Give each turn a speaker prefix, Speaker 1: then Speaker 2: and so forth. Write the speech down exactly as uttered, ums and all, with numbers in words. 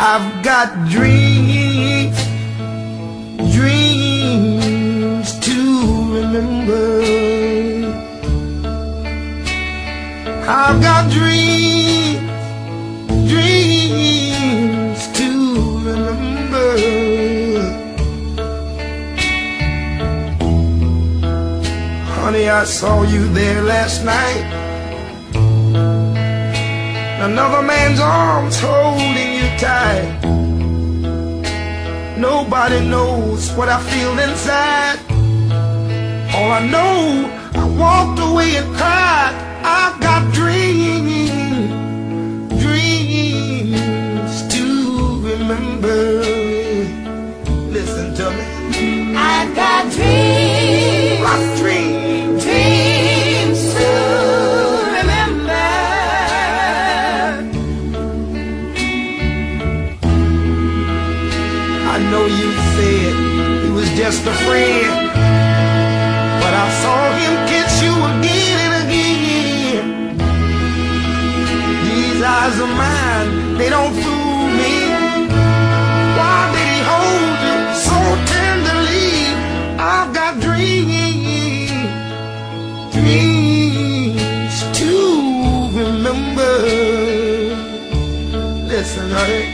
Speaker 1: I've got dreams, dreams to remember. I've got dreams, dreams to remember. Honey, I saw you there last night. Another man's arms holding you tight. Nobody knows what I feel inside. All I know, I walked away and cried. I've got dreams, dreams to remember. Listen to me.
Speaker 2: I've got dreams,
Speaker 1: my dreams,
Speaker 2: dreams to remember.
Speaker 1: I know you said he was just a friend, but I saw him kiss you again and again. These eyes of mine, they don't fool me. Why did he hold you so tenderly? I've got dreams, dreams to remember. Listen, honey.